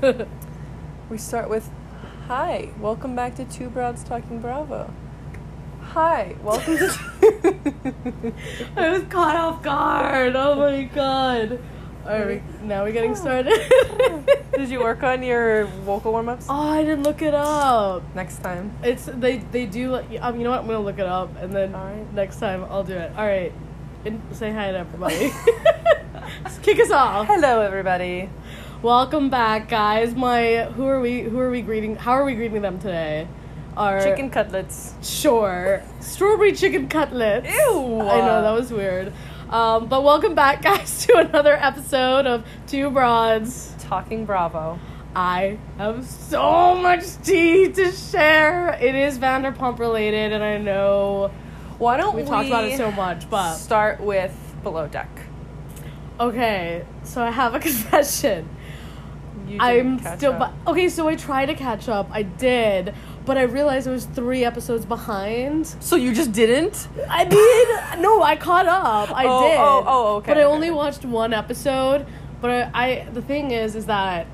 We start with, hi, welcome back to Two Broads Talking Bravo. Hi, welcome to... I was caught off guard. Oh my god. Alright, now we're getting started. Did you work on your vocal warm-ups? Oh, I didn't look it up. Next time. They do, you know what, I'm gonna look it up, and then Alright. next time I'll do it. Alright, say hi to everybody. Just kick us off. Hello, everybody. Welcome back, guys. How are we greeting them today? Our Chicken cutlets. Sure. Strawberry chicken cutlets. Ew. I know, that was weird. But welcome back, guys, to another episode of Two Broads Talking Bravo. I have so much tea to share. It is Vanderpump related, and I know Why don't we talked about it so much, but... start with Below Deck. Okay, so I have a confession. You I'm didn't catch still... up. Okay, so I tried to catch up. I did, but I realized I was 3 episodes behind. So you just didn't? I mean, no, I caught up. I did. Okay. But I okay. only watched 1 episode. But I the thing is that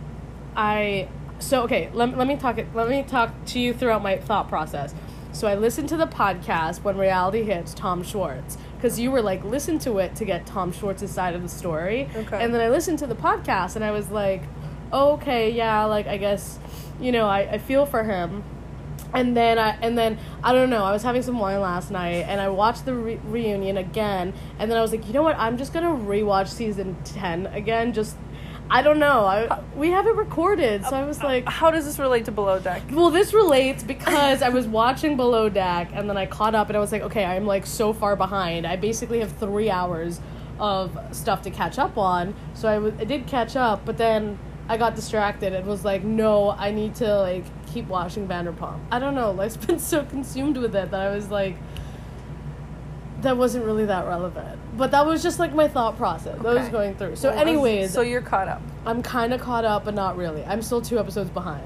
let me talk to you throughout my thought process. So I listened to the podcast when Reality hits Tom Schwartz, because you were like, listen to it to get Tom Schwartz's side of the story. Okay. And then I listened to the podcast and I was like, oh, okay, yeah, like I guess, I feel for him. And then I don't know, I was having some wine last night and I watched the reunion again, and then I was like, you know what, I'm just gonna rewatch season 10 again. Just, I don't know, we have it recorded, so I was like, how does this relate to Below Deck? well, this relates because I was watching Below Deck and then I caught up and I was like, okay, I'm like so far behind. I basically have 3 hours of stuff to catch up on, so I did catch up, but then I got distracted and was like, no, I need to like keep watching Vanderpump. I don't know, life's been so consumed with it that I was like, that wasn't really that relevant. But that was just like my thought process that I was going through. So anyways, so you're caught up. I'm kind of caught up, but not really. I'm still 2 episodes behind.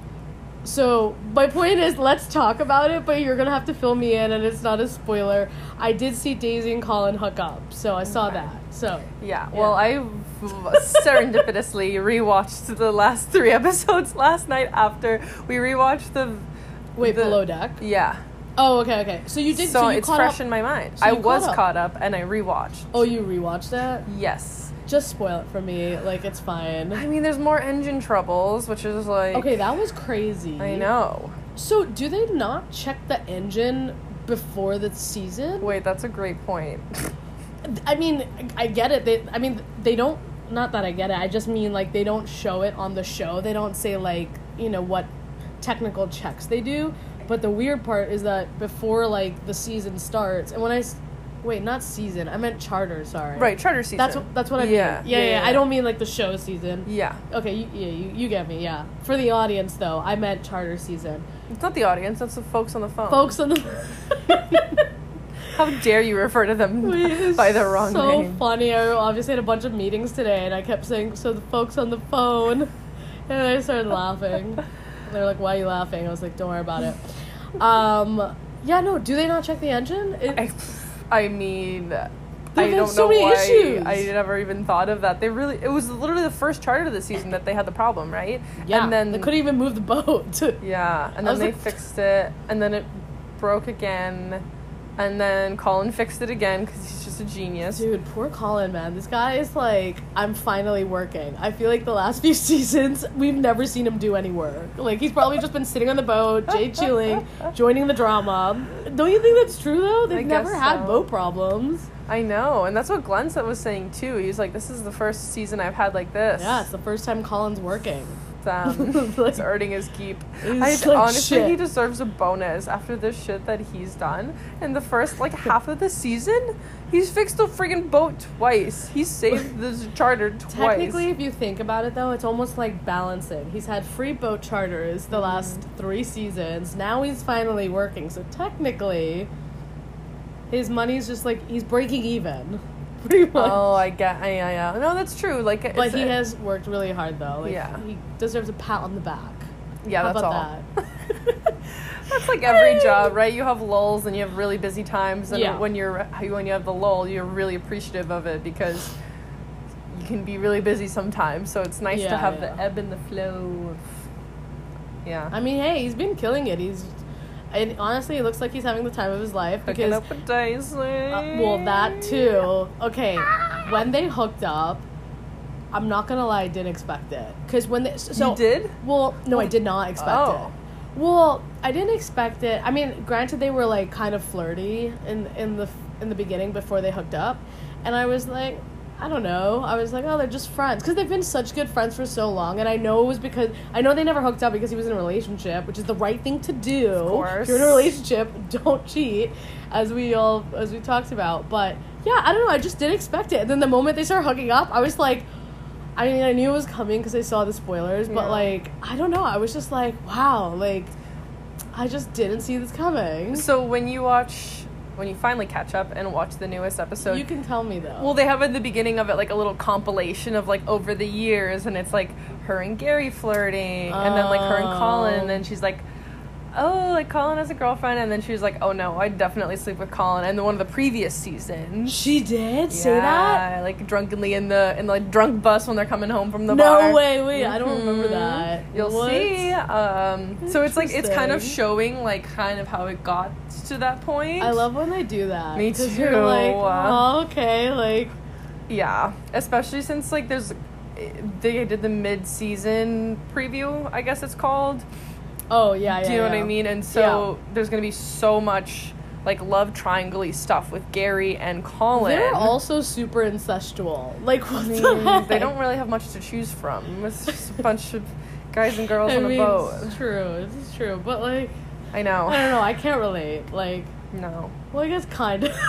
So my point is, let's talk about it, but you're gonna have to fill me in, and it's not a spoiler. I did see Daisy and Colin hook up, so I saw that. So Yeah, well, I serendipitously rewatched the last 3 episodes last night after we rewatched the Below Deck. Yeah. Oh, okay. So you did. So you it's caught fresh up? in my mind. So I you was caught up. caught up and I rewatched. Oh, you rewatched that? Yes. Just spoil it for me. Like, it's fine. I mean, there's more engine troubles, which is like... Okay, that was crazy. I know. So, do they not check the engine before the season? Wait, that's a great point. I mean, I get it. They don't... Not that I get it. I just mean, like, they don't show it on the show. They don't say, like, what technical checks they do. But the weird part is that before, like, the season starts... And when I... Wait, not season. I meant charter, sorry. Right, charter season. That's what I mean. Yeah. I don't mean, like, the show season. Yeah. Okay, you get me, yeah. For the audience, though, I meant charter season. It's not the audience, that's the folks on the phone. Folks on the... How dare you refer to them by the wrong name. So funny. I obviously had a bunch of meetings today, and I kept saying, so the folks on the phone. And I started laughing. They were like, why are you laughing? I was like, don't worry about it. Yeah, no, do they not check the engine? I mean, I had don't so know many why issues. I never even thought of that. It was literally the first charter of the season that they had the problem, right? Yeah, and then they couldn't even move the boat. Yeah, and then they like, fixed it, and then it broke again, and then Colin fixed it again because he's just a genius. Dude, poor Colin, man. This guy is like, I'm finally working. I feel like the last few seasons, we've never seen him do any work. Like, he's probably just been sitting on the boat, chilling, joining the drama. Don't you think that's true, though? They've never had boat problems. I know, and that's what Glenn was saying, too. He was like, this is the first season I've had like this. Yeah, it's the first time Colin's working. He's earning his keep. Honestly, he deserves a bonus after the shit that he's done. In the first, half of the season, he's fixed the friggin' boat twice. He's saved the charter twice. Technically, if you think about it, though, it's almost like balancing. He's had free boat charters the last 3 seasons. Now he's finally working. So technically, his money's just he's breaking even. Pretty much. Oh, I get. Yeah. No, that's true. But he has worked really hard, though. He deserves a pat on the back. Yeah, How that's about all. That? That's like every job, right? You have lulls and you have really busy times, and Yeah. when you have the lull, you're really appreciative of it because you can be really busy sometimes, so it's nice to have the ebb and the flow of, I mean, hey, he's been killing it. And honestly, it looks like he's having the time of his life. Hooking up with Daisy. Well, that too. Okay, when they hooked up, I'm not gonna lie, I didn't expect it. Because when they... So, you did? Well, no, I did not expect it. Well, I didn't expect it. I mean, granted, they were, like, kind of flirty in the beginning before they hooked up. And I was like... I don't know. I was like, oh, they're just friends. Because they've been such good friends for so long. And I know it was because... I know they never hooked up because he was in a relationship, which is the right thing to do. Of course. If you're in a relationship, don't cheat, as we talked about. But, yeah, I don't know. I just didn't expect it. And then the moment they started hooking up, I was like... I mean, I knew it was coming because I saw the spoilers. But, like, I don't know. I was just like, wow. Like, I just didn't see this coming. So when you finally catch up and watch the newest episode... You can tell me, though. Well, they have at the beginning of it, like, a little compilation of, like, over the years, and it's, like, her and Gary flirting, and then, like, her and Colin, and then she's like, oh, like, Colin has a girlfriend, and then she was like, oh, no, I'd definitely sleep with Colin, and then one of the previous seasons. She did say that? Yeah, like, drunkenly in the drunk bus when they're coming home from the bar. No way, wait, I don't remember that. You'll see. So it's, like, it's kind of showing, like, kind of how it got to that point. I love when they do that. Me too. You're like, oh, okay, like... Yeah, especially since, like, they did the mid-season preview, I guess it's called. Oh, yeah. Do you know what I mean? And so there's going to be so much, like, love triangle-y stuff with Gary and Colin. They're also super incestual. Like, what the heck? They don't really have much to choose from. It's just a bunch of guys and girls on a boat. It's true. It's true. But, like... I know. I don't know. I can't relate. Like... No. Well, I guess kind of.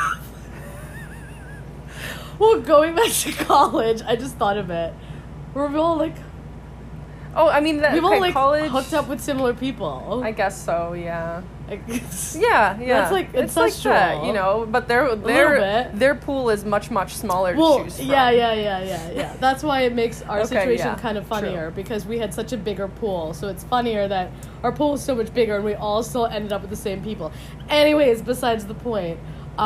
Well, going back to college, I just thought of it. We're all, like... Oh, I mean, we've all, like, college... hooked up with similar people. I guess so, yeah. Yeah. That's, like, it's like that, you know, but their pool is much, much smaller to choose from. Yeah. That's why it makes our situation kind of funnier, because we had such a bigger pool, so it's funnier that our pool was so much bigger and we all still ended up with the same people. Anyways, besides the point,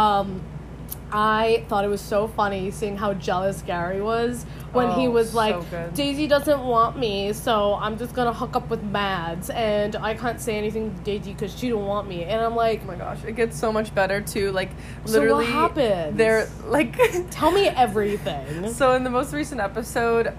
I thought it was so funny seeing how jealous Gary was when he was like, Daisy doesn't want me, so I'm just gonna hook up with Mads, and I can't say anything to Daisy because she don't want me. And I'm like, oh my gosh, it gets so much better too. Like, literally, so what happened? They're like, tell me everything. So in the most recent episode,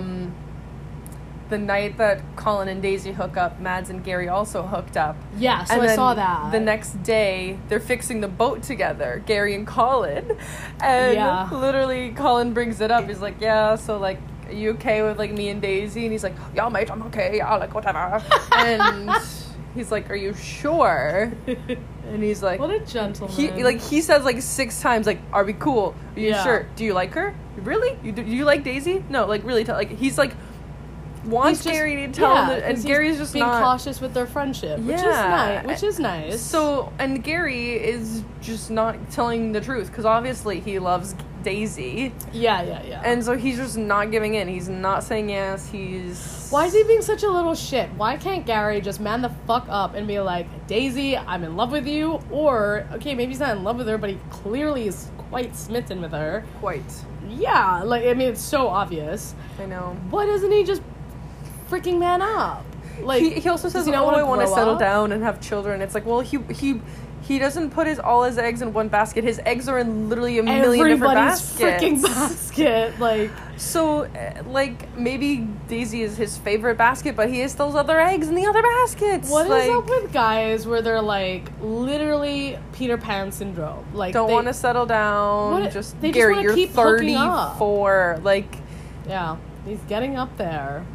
the night that Colin and Daisy hook up, Mads and Gary also hooked up. Yeah, so I saw that. The next day, they're fixing the boat together, Gary and Colin. And literally, Colin brings it up. He's like, yeah, so, like, are you okay with, like, me and Daisy? And he's like, yeah, mate, I'm okay. Yeah, like, whatever. And he's like, are you sure? And he's like... What a gentleman. He says, like, 6 times, like, are we cool? Are you sure? Do you like her? Really? Do you like Daisy? No, like, really, he's like... wants Gary to tell him, and Gary's just being cautious with their friendship, which is nice. So, and Gary is just not telling the truth because obviously he loves Daisy. Yeah. And so he's just not giving in. He's not saying yes. Why is he being such a little shit? Why can't Gary just man the fuck up and be like, Daisy, I'm in love with you? Or, okay, maybe he's not in love with her, but he clearly is quite smitten with her. Quite. Yeah, like, I mean, it's so obvious. I know. Why doesn't he just freaking man up? Like, he also says, I want to settle down and have children. It's like, well, he doesn't put all his eggs in one basket. His eggs are in literally a million different baskets. Freaking basket. Like, so, like, maybe Daisy is his favorite basket, but he still has other eggs in the other baskets. What is up with guys where they're like literally Peter Pan syndrome? Like, don't want to settle down. They Gary, just you're keep 34. Like, yeah, he's getting up there.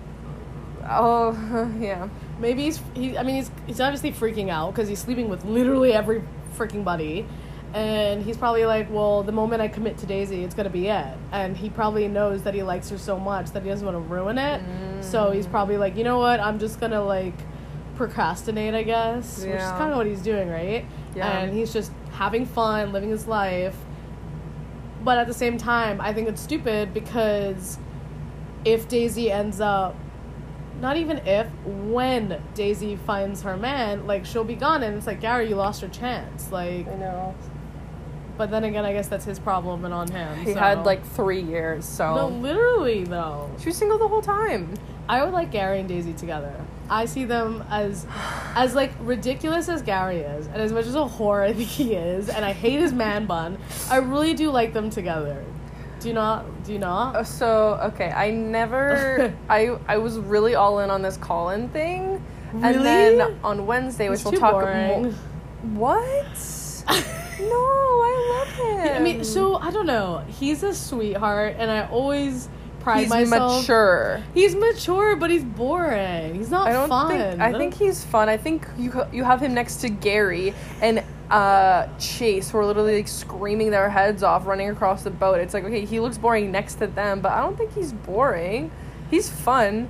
Oh, yeah. Maybe he's obviously freaking out because he's sleeping with literally every freaking buddy. And he's probably like, well, the moment I commit to Daisy, it's going to be it. And he probably knows that he likes her so much that he doesn't want to ruin it. So he's probably like, you know what? I'm just going to, like, procrastinate, I guess. Yeah. Which is kind of what he's doing, right? Yeah. And he's just having fun, living his life. But at the same time, I think it's stupid because if Daisy ends up... Not even if, when Daisy finds her man, like, she'll be gone, and it's like, Gary, you lost your chance. Like, I know. But then again, I guess that's his problem and on him. He had like 3 years, so. No, literally though. She was single the whole time. I would like Gary and Daisy together. I see them as like ridiculous as Gary is, and as much as a whore I think he is, and I hate his man bun. I really do like them together. Do you not? So okay, I never. I was really all in on this Colin thing, Really? and then on Wednesday, which we'll talk more. What? No, I love him. I mean, so I don't know. He's a sweetheart, and I always pride myself. He's mature. He's mature, but he's boring. He's not fun. I think he's fun. I think you have him next to Gary and Chase, who are literally like screaming their heads off, running across the boat. It's like, okay, he looks boring next to them, but I don't think he's boring. He's fun.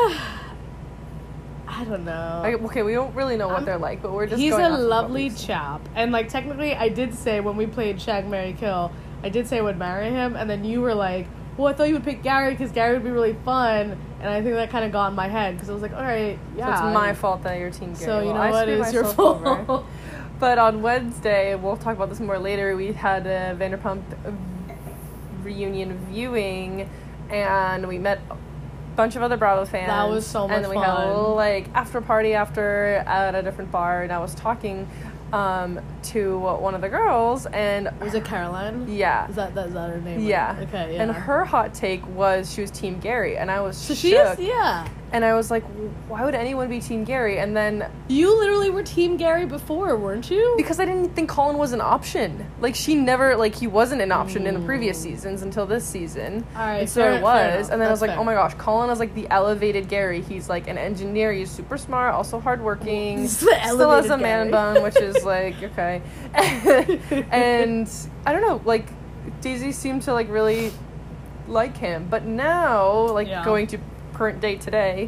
I don't know. Okay, we don't really know what they're like, but we're just. He's going a off lovely chap, and like technically, I did say when we played Shag, Marry, Kill, I did say I would marry him, and then you were like, "Well, I thought you would pick Gary because Gary would be really fun," and I think that kind of got in my head because I was like, "All right, yeah." So it's my fault that you're Team Gary. So you know what? It's your fault. But on Wednesday, we'll talk about this more later. We had a Vanderpump reunion viewing, and we met bunch of other Bravo fans. That was so much fun. And then we had a little like after party at a different bar, and I was talking to one of the girls, and was it Caroline? Yeah. Is that her name? Yeah. Right? Okay. Yeah. And her hot take was she was Team Gary, and I was so shook. Yeah. And I was like, why would anyone be Team Gary? And then you literally were Team Gary before, weren't you? Because I didn't think Colin was an option. Like he wasn't an option in the previous seasons until this season. All right. And so it was, and then I was like, fair. oh my gosh, Colin is like the elevated Gary. He's like an engineer. He's super smart, also hardworking. Still has a man bun, which is like okay. And I don't know, like Daisy seemed to like really like him, but now going to current day today,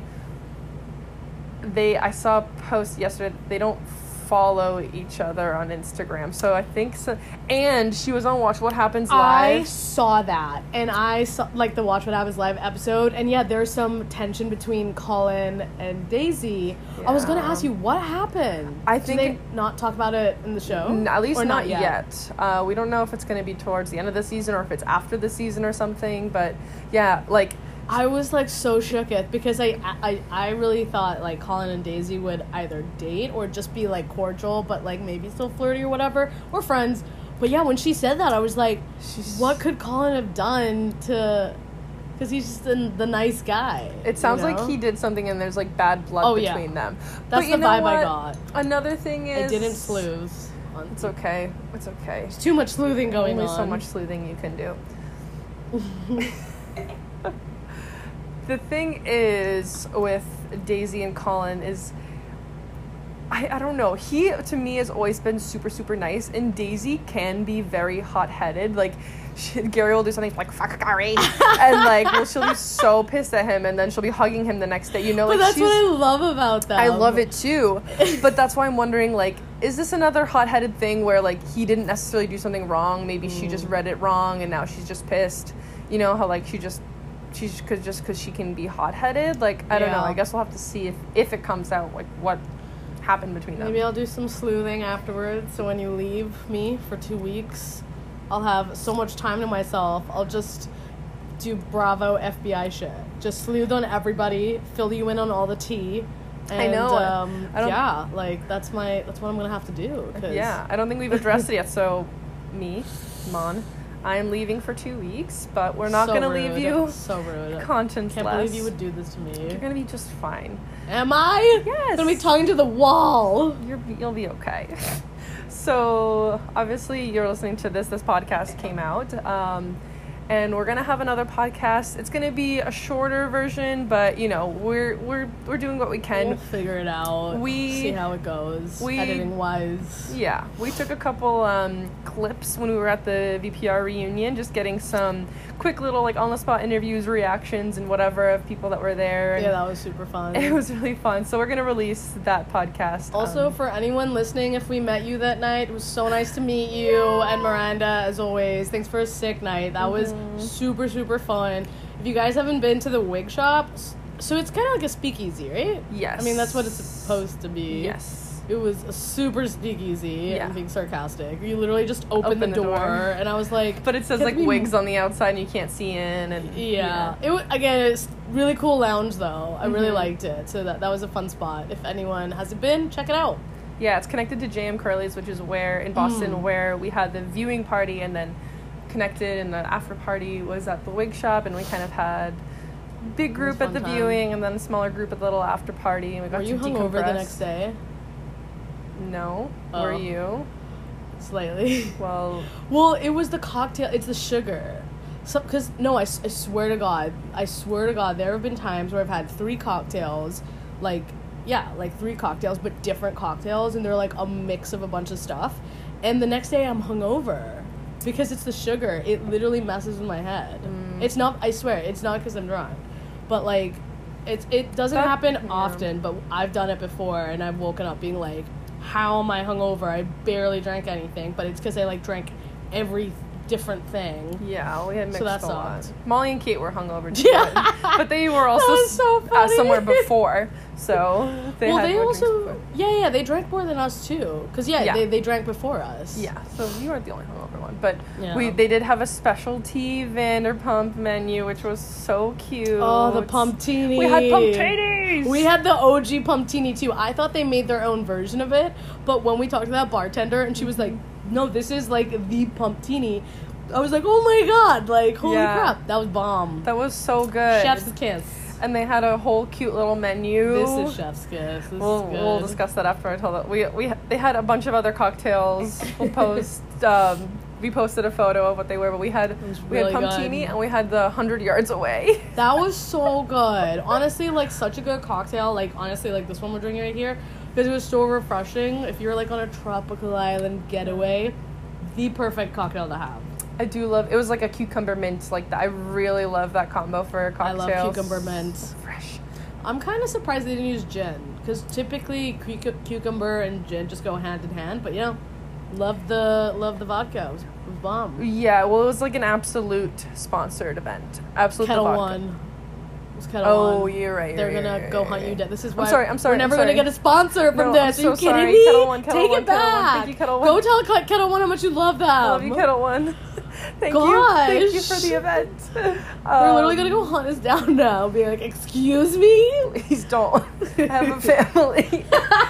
I saw a post yesterday, they don't follow each other on Instagram, so I think so. And she was on Watch What Happens Live. I saw that, and I saw like the Watch What Happens Live episode, and yeah, there's some tension between Colin and Daisy. Yeah. I was gonna ask you what happened. I think did they not talk about it in the show, at least not yet. We don't know if it's gonna be towards the end of the season or if it's after the season or something, but yeah, like I was like so shooketh because I really thought like Colin and Daisy would either date or just be like cordial but like maybe still flirty or whatever, or friends. But yeah, when she said that, I was like, what could Colin have done to, because he's just the nice guy. It sounds like he did something and there's like bad blood between them. That's the vibe I got. Another thing is I didn't sleuth. It's okay. There's too much sleuthing going on. Only so much sleuthing you can do. The thing is with Daisy and Colin is, I don't know. He, to me, has always been super, super nice, and Daisy can be very hot-headed. Like, Gary will do something like, fuck Gary, and like, she'll be so pissed at him, and then she'll be hugging him the next day. You know, but that's what I love about them. I love it too. But that's why I'm wondering, like, is this another hot-headed thing where, like, he didn't necessarily do something wrong? Maybe she just read it wrong, and now she's just pissed. You know, how, like, she's because she can be hot-headed. Like, I don't know. I guess we'll have to see if it comes out, like, what happened between them. Maybe I'll do some sleuthing afterwards, so when you leave me for 2 weeks, I'll have so much time to myself. I'll just do Bravo FBI shit. Just sleuth on everybody, fill you in on all the tea. And, I know. Yeah, like, that's what I'm gonna have to do. Yeah, I don't think we've addressed it yet, so Mon, I am leaving for 2 weeks, but we're not going to leave you. So rude. Conscience-less. Can't believe you would do this to me. You're going to be just fine. Am I? Yes. I'm going to be talking to the wall. You'll be okay. So, obviously, you're listening to this. This podcast came out. And we're going to have another podcast. It's going to be a shorter version, but, you know, we're doing what we can. We'll figure it out. See how it goes, editing-wise. Yeah. We took a couple clips when we were at the VPR reunion, just getting some quick little, like, on-the-spot interviews, reactions, and whatever of people that were there. Yeah, that was super fun. It was really fun. So we're going to release that podcast. Also, for anyone listening, if we met you that night, it was so nice to meet you. And Miranda, as always, thanks for a sick night. That was super, super fun. If you guys haven't been to the wig shop, so it's kind of like a speakeasy, right? Yes. I mean, that's what it's supposed to be. Yes. It was a super speakeasy. Yeah. I'm being sarcastic. You literally just open the door, and I was like... But it says, like, wigs on the outside, and you can't see in, and... Yeah. It's really cool lounge, though. I really liked it. So that was a fun spot. If anyone hasn't been, check it out. Yeah, it's connected to JM Curly's, which is where, in Boston, where we had the viewing party, and then connected, and the after party was at the wig shop, and we kind of had... big group at the viewing, and then a smaller group at the little after party, and we got to decompress. Were you hungover the next day? No. Oh. Were you? Slightly. Well, it was the cocktail. It's the sugar. I swear to God, there have been times where I've had 3 cocktails, like 3 cocktails, but different cocktails, and they're like a mix of a bunch of stuff, and the next day I'm hungover because it's the sugar. It literally messes with my head. It's not. I swear, it's not because I'm drunk, but like, it doesn't happen often. But I've done it before, and I've woken up being like, how am I hungover? I barely drank anything, but it's because I like drank every different thing. Yeah, we had mixed a lot. Molly and Kate were hungover too, but they were also somewhere before, so they they drank more than us too, because they drank before us. Yeah, so you weren't the only hungover one, but they did have a specialty Vanderpump menu, which was so cute. Oh, the Pumptini. We had Pumptinis. We had the OG Pumptini too. I thought they made their own version of it, but when we talked to that bartender and she was like, no, this is like the Pumptini, I was like, oh my God, like, holy crap, that was bomb. That was so good. Chef's kiss. And they had a whole cute little menu. This is chef's kiss. We'll discuss that after I tell that. They had a bunch of other cocktails. We'll post. We posted a photo of what they were, but we had Pumptini and we had the 100 Yards Away. That was so good. Honestly, like, such a good cocktail. Like, honestly, like this one we're drinking right here, because it was so refreshing. If you're like on a tropical island getaway, the perfect cocktail to have. I do love it. Was like a cucumber mint, like that. I really love that combo for cocktails. I love cucumber mint. So fresh. I'm kind of surprised they didn't use gin, because typically cucumber and gin just go hand in hand. But love the vodka. It was bomb. Yeah, well, it was like an Absolute sponsored event. Absolute Ketel vodka. One. It was Ketel One. Oh, you're right. They're gonna go hunt you down. This is why I'm sorry. We're never gonna get a sponsor from this. I'm Are you kidding sorry. me? Ketel One, Take it back. Thank you, Ketel One. Go tell Ketel One how much you love them. I love you, Ketel One. Thank you for the event. They're literally gonna go hunt us down now. Be like, excuse me? Please don't. I have a family.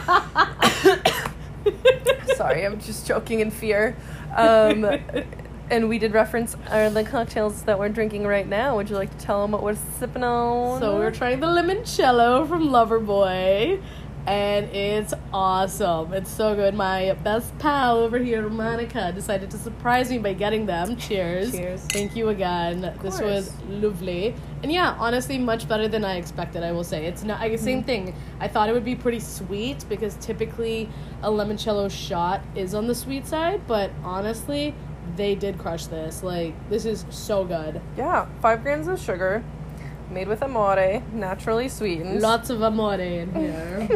Sorry, I'm just choking in fear. And we did reference the cocktails that we're drinking right now. Would you like to tell them what we're sipping on? So we're trying the limoncello from Loverboy, and it's awesome. It's so good. My best pal over here, Monica, decided to surprise me by getting them. Cheers. Cheers. Thank you again. This was lovely. And yeah, honestly, much better than I expected, I will say. It's not same thing. I thought it would be pretty sweet, because typically a limoncello shot is on the sweet side, but honestly, they did crush this. Like, this is so good. Yeah, 5 grams of sugar, made with amore, naturally sweetened. Lots of amore in here.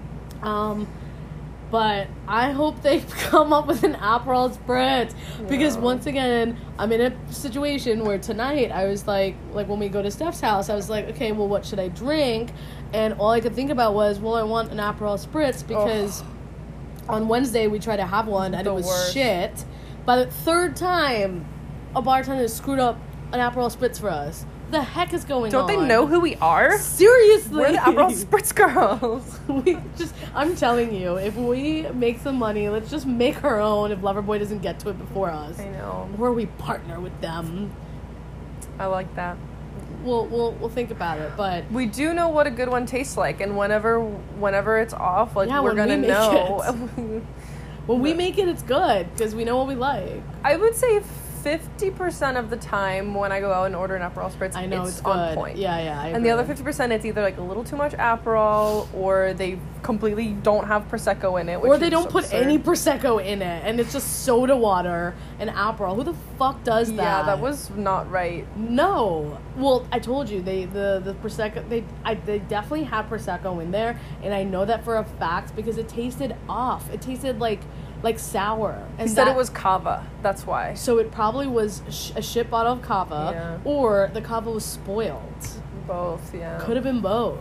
But I hope they come up with an Aperol Spritz, because once again, I'm in a situation where tonight I was like when we go to Steph's house, I was like, okay, well, what should I drink? And all I could think about was, well, I want an Aperol Spritz, because on Wednesday we tried to have one and it was shit. By the 3rd time, a bartender screwed up an Aperol Spritz for us. What the heck is going on? Don't they know who we are? Seriously. We're the Aperol Spritz girls. I'm telling you, if we make some money, let's just make our own if Loverboy doesn't get to it before us. I know. Or we partner with them. I like that. We'll think about it, but we do know what a good one tastes like, and whenever it's off, like, we're gonna know. When we make it, it's good, because we know what we like. I would say 50% of the time when I go out and order an Aperol Spritz, it's on point. Yeah, I agree. And the other 50%, it's either like a little too much Aperol, or they completely don't have Prosecco in it. Or they don't put any Prosecco in it, and it's just soda water and Aperol. Who the fuck does that? Yeah, that was not right. No. Well, I told you, the Prosecco, they definitely had Prosecco in there, and I know that for a fact, because it tasted off. It tasted like sour. And he said it was cava. That's why. So it probably was a shit bottle of cava, or the cava was spoiled. Both, yeah. Could have been both.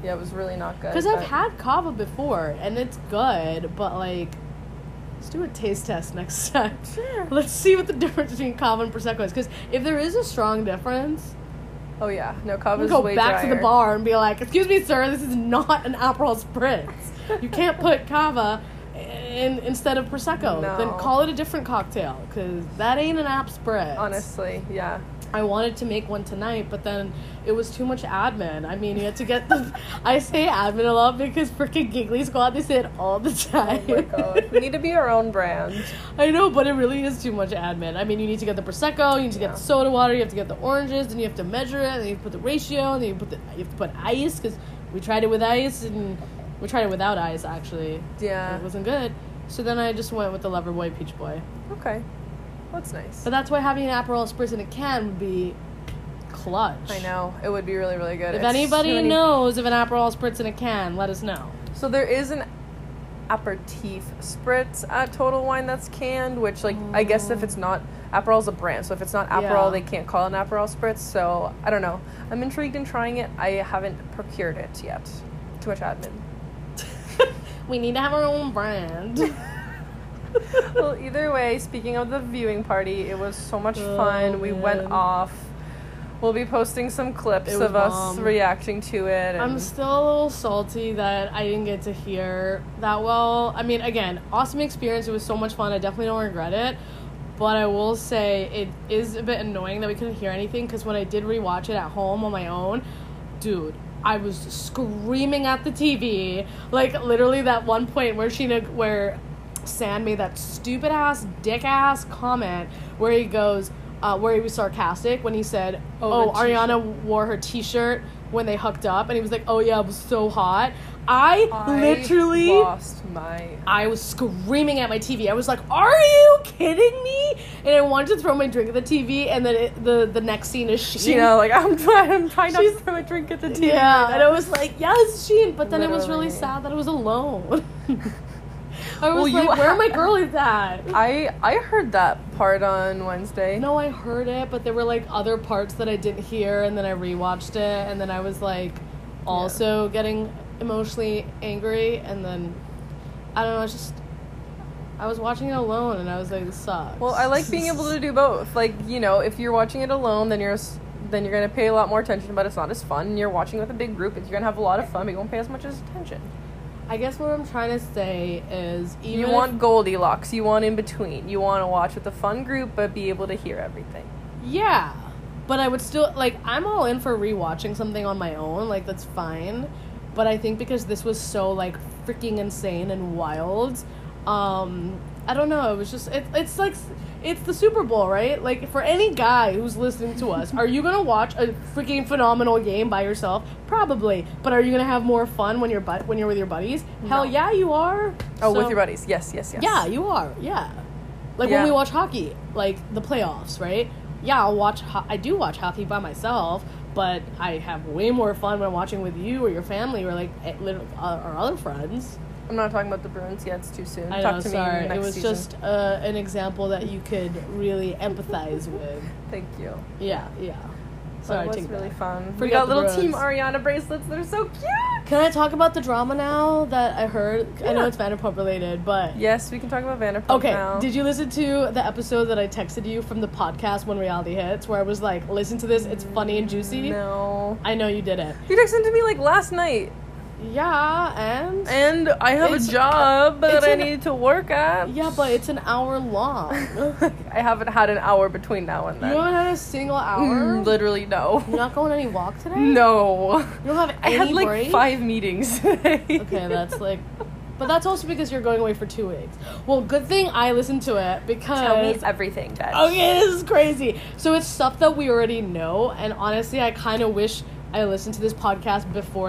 Yeah, it was really not good. Because I've had Cava before, and it's good, but, like, let's do a taste test next time. Sure. Let's see what the difference between Cava and Prosecco is. Because if there is a strong difference... Oh, yeah. No, Cava's we'll way go back drier. to the bar and be like, excuse me, sir, this is not an Aperol Spritz. You can't put Cava instead of Prosecco. No. Then call it a different cocktail, because that ain't an App Spritz. Honestly, yeah. I wanted to make one tonight, but then it was too much admin. I mean, you had to get the... I say admin a lot because freaking Giggly Squad, they say it all the time. Oh my god. We need to be our own brand. I know, but it really is too much admin. I mean, you need to get the Prosecco, you need to get the soda water, you have to get the oranges, then you have to measure it, and then you put the ratio, and then you have to put ice, because we tried it with ice, and we tried it without ice, actually. Yeah. It wasn't good. So then I just went with the Loverboy Peach Boy. Okay. That's nice. But that's why having an Aperol Spritz in a can would be clutch. I know. It would be really, really good. If anybody knows of an Aperol Spritz in a can, let us know. So there is an aperitif spritz at Total Wine that's canned, which, like, I guess if it's not... Aperol's a brand, so if it's not Aperol, they can't call it an Aperol Spritz, so I don't know. I'm intrigued in trying it. I haven't procured it yet. Too much admin. We need to have our own brand. Well, either way, speaking of the viewing party, it was so much fun. We went off. We'll be posting some clips of us reacting to it. I'm still a little salty that I didn't get to hear that well. I mean, again, awesome experience. It was so much fun. I definitely don't regret it. But I will say it is a bit annoying that we couldn't hear anything, because when I did rewatch it at home on my own, dude, I was screaming at the TV. Like, literally that one point where Sand made that stupid ass dick ass comment where he goes where he was sarcastic when he said Ariana wore her t-shirt when they hooked up, and he was like, oh yeah, it was so hot. I literally lost my... I was screaming at my TV. I was like, are you kidding me? And I wanted to throw my drink at the TV, and then the next scene is Shein. You know, like, I'm trying not to throw my drink at the TV. Yeah, and I was like, yes, Shein. But then it was really sad that I was alone. I was where are my girlies at? I heard that part on Wednesday. No, I heard it, but there were, like, other parts that I didn't hear, and then I rewatched it, and then I was, like, also getting emotionally angry, and then, I don't know, it's just, I was watching it alone, and I was like, this sucks. Well, I like being able to do both. Like, you know, if you're watching it alone, then you're going to pay a lot more attention, but it's not as fun. And you're watching with a big group, you're going to have a lot of fun, but you won't pay as much attention. I guess what I'm trying to say is, even you want Goldilocks, you want in between. You want to watch with a fun group, but be able to hear everything. Yeah, but I would still, like, I'm all in for rewatching something on my own, like, that's fine. But I think because this was so, like, freaking insane and wild, I don't know, it was just, it's like, it's the Super Bowl, right? Like, for any guy who's listening to us, are you gonna watch a freaking phenomenal game by yourself? Probably. But are you gonna have more fun when you're with your buddies? No. Hell yeah, you are. Oh, with your buddies. Yes. Yeah, you are. Yeah. Like, when we watch hockey, like, the playoffs, right? Yeah, I do watch hockey by myself, but I have way more fun when I'm watching with you or your family or, like, our other friends. I'm not talking about the Bruins yet. It's too soon. I know, sorry. It was just an example that you could really empathize with. Thank you. Yeah. Sorry, it was really fun. We got little Bruins. Team Ariana bracelets. They're so cute. Can I talk about the drama now that I heard? Yeah. I know it's Vanderpump related, but... Yes, we can talk about Vanderpump now. Okay, did you listen to the episode that I texted you from the podcast When Reality Hits, where I was like, listen to this, it's funny and juicy? No. I know you didn't. You texted it to me, like, last night. Yeah, and I have a job that I need to work at. Yeah, but it's an hour long. I haven't had an hour between now and then. You haven't had a single hour? Literally, no. You're not going on any walk today? No. You don't have any I had like break? 5 meetings today. Okay, that's like... But that's also because you're going away for 2 weeks. Well, good thing I listened to it because... Tell me everything, bitch. Okay, this is crazy. So it's stuff that we already know, and honestly, I kind of wish I listened to this podcast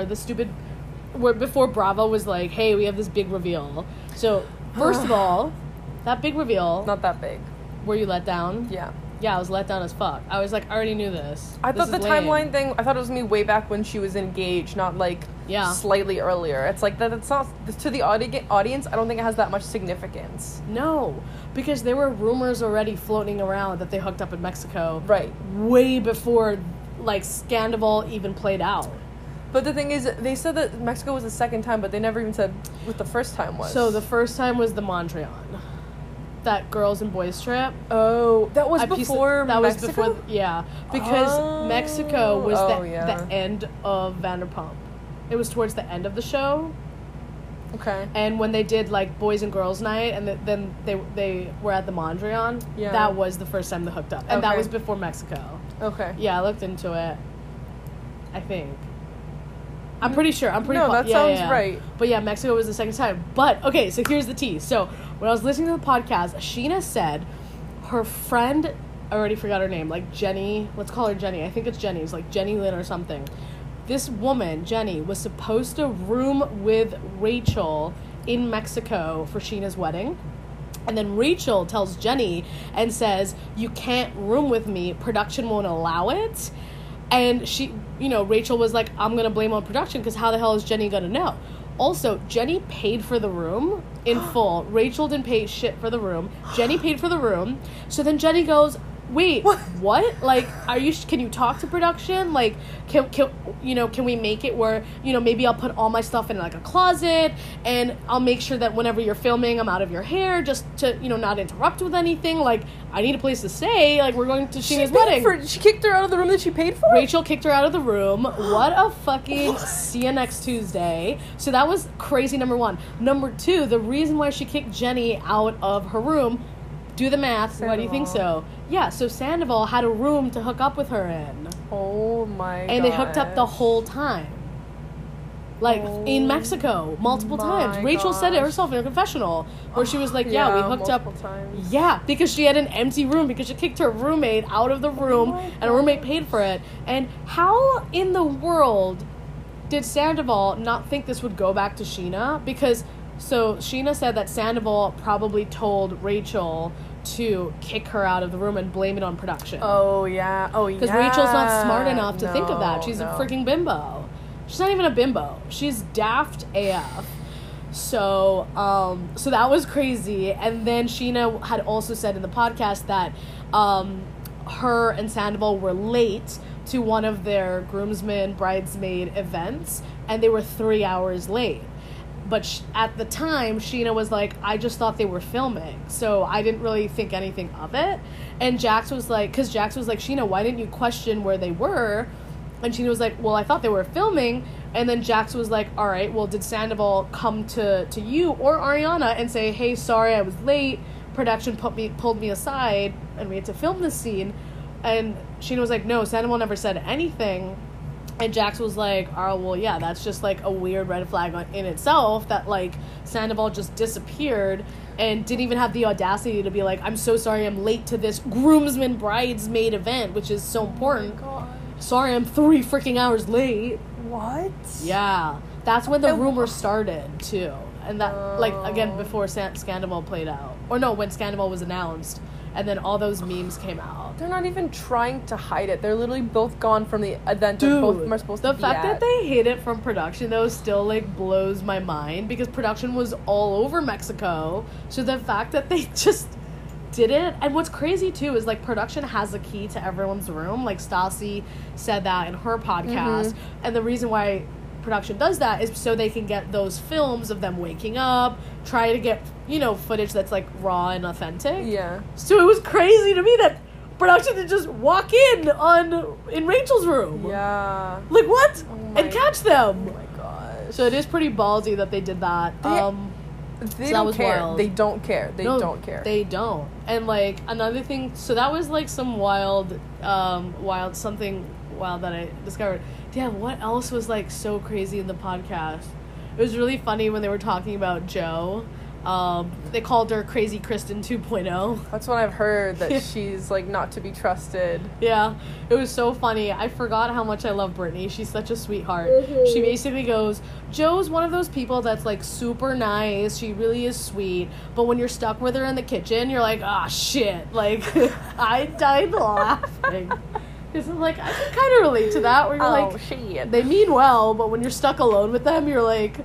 before Bravo was like, hey, we have this big reveal. So, first of all, that big reveal... Not that big. Were you let down? Yeah. Yeah, I was let down as fuck. I was like, I already knew this. I thought the timeline thing, I thought it was going to be way back when she was engaged, not like slightly earlier. It's like that. It's not, to the audience, I don't think it has that much significance. No, because there were rumors already floating around that they hooked up in Mexico. Right. Way before, like, Scandival even played out. But the thing is, they said that Mexico was the second time, but they never even said what the first time was. So the first time was the Mondrian. That girls and boys trip. Oh, that was before Mexico? Was before, yeah. Because Mexico was the end of Vanderpump. It was towards the end of the show. Okay. And when they did, like, boys and girls night, and then they were at the Mondrian, that was the first time they hooked up. And that was before Mexico. Okay. Yeah, I looked into it. I think. I'm pretty sure. That sounds right. But yeah, Mexico was the second time. But, okay, so here's the tea. So, when I was listening to the podcast, Sheena said her friend, I already forgot her name, like Jenny, let's call her Jenny. I think it's Jenny. It's like Jenny Lynn or something. This woman, Jenny, was supposed to room with Rachel in Mexico for Sheena's wedding. And then Rachel tells Jenny and says, you can't room with me. Production won't allow it. And she, Rachel was like, I'm going to blame on production because how the hell is Jenny going to know? Also, Jenny paid for the room in full. Rachel didn't pay shit for the room. Jenny paid for the room. So then Jenny goes, wait, what? Like, can you talk to production? Like, can we make it where, maybe I'll put all my stuff in like a closet and I'll make sure that whenever you're filming, I'm out of your hair just to, not interrupt with anything. Like, I need a place to stay. Like, we're going to Sheena's wedding. She kicked her out of the room that she paid for? Rachel kicked her out of the room. What a fucking see you next Tuesday. So that was crazy, number one. Number two, the reason why she kicked Jenny out of her room, do the math. Sandoval. Why do you think so? Yeah, so Sandoval had a room to hook up with her in. Oh my god. And they hooked up the whole time. Like, in Mexico, multiple times. Rachel said it herself in her confessional, where she was like, we hooked up. Times. Yeah, because she had an empty room, because she kicked her roommate out of the room, and her roommate paid for it. And how in the world did Sandoval not think this would go back to Sheena? Because, so Sheena said that Sandoval probably told Rachel to kick her out of the room and blame it on production. Oh, yeah. Because Rachel's not smart enough to think of that. She's a freaking bimbo. She's not even a bimbo. She's daft AF. So that was crazy. And then Sheena had also said in the podcast that her and Sandoval were late to one of their groomsmen bridesmaid events, and they were 3 hours late. But at the time, Sheena was like, I just thought they were filming, so I didn't really think anything of it. And Jax was like, Sheena, why didn't you question where they were? And Sheena was like, well, I thought they were filming. And then Jax was like, all right, well, did Sandoval come to you or Ariana and say, hey, sorry, I was late. Production pulled me aside, and we had to film this scene. And Sheena was like, no, Sandoval never said anything. And Jax was like, oh, well, yeah, that's just, like, a weird red flag in itself that, like, Sandoval just disappeared and didn't even have the audacity to be like, I'm so sorry I'm late to this groomsman bridesmaid event, which is so important. Oh, my God. Sorry, I'm 3 freaking hours late. What? Yeah. That's when the rumor started, too. And that, like, again, before Sandoval played out. Or no, when Sandoval was announced. And then all those memes came out. They're not even trying to hide it. They're literally both gone from the event that both of them are supposed to be at. The fact that they hid it from production, though, still, like, blows my mind. Because production was all over Mexico. So the fact that they just did it. And what's crazy, too, is, like, production has a key to everyone's room. Like, Stassi said that in her podcast. Mm-hmm. And the reason why production does that is so they can get those films of them waking up, try to get, footage that's like raw and authentic. Yeah. So it was crazy to me that production did just walk in Rachel's room. Yeah. Like what? And catch them. Oh my gosh. So it is pretty ballsy that they did that. They don't care. Wild. They don't care. They don't care. They don't. And like another thing, so that was like some wild that I discovered. Damn, what else was like so crazy in the podcast? It was really funny when they were talking about Joe. They called her Crazy Kristen 2.0. That's what I've heard, that she's like not to be trusted. Yeah, it was so funny. I forgot how much I love Brittany. She's such a sweetheart. Mm-hmm. She basically goes, Joe's one of those people that's like super nice. She really is sweet. But when you're stuck with her in the kitchen, you're like, ah, shit. Like, I died laughing. Because I'm like, I can kind of relate to that. Where you're like, shit. They mean well, but when you're stuck alone with them, you're like,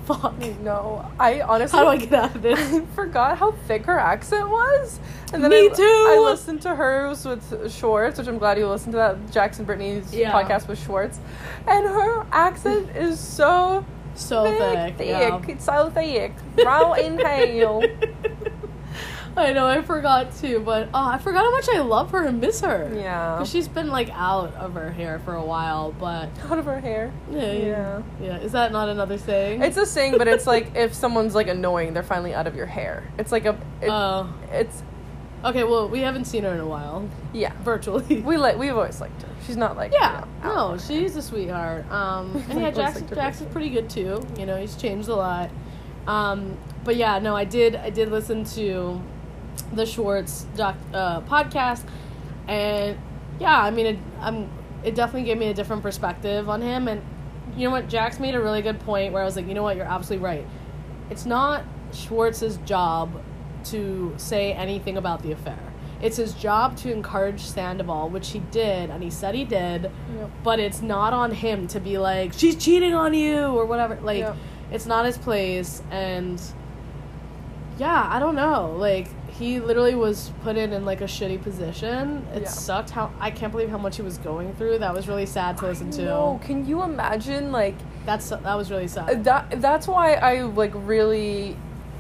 fuck? No, I honestly... How do I get out of this? I forgot how thick her accent was. And then Me too! I listened to hers with Schwartz, which I'm glad you listened to that. Jackson Brittany's podcast with Schwartz. And her accent is so thick. Yeah. It's so thick. Raw inhale. I know, I forgot too, but I forgot how much I love her and miss her. Yeah. Because she's been, like, out of her hair for a while, but... Out of her hair? Yeah. Is that not another saying? It's a saying, but it's like if someone's, like, annoying, they're finally out of your hair. It's like it's... Okay, well, we haven't seen her in a while. Yeah. Virtually. We've always liked her. She's not, like... Yeah. No, she's a sweetheart. And yeah, Jackson's pretty good, too. You know, he's changed a lot. But yeah, no, I did listen to the Schwartz podcast, and yeah, I mean, it definitely gave me a different perspective on him. And you know what, Jax made a really good point where I was like, you know what, you're absolutely right. It's not Schwartz's job to say anything about the affair. It's his job to encourage Sandoval, which he did, and he said he did. Yep. But it's not on him to be like, she's cheating on you or whatever. Like, yep. It's not his place. And yeah, I don't know. Like, he literally was put in like a shitty position. It sucked. I can't believe how much he was going through. That was really sad to listen to. No, can you imagine? Like, that was really sad. That's why I like really.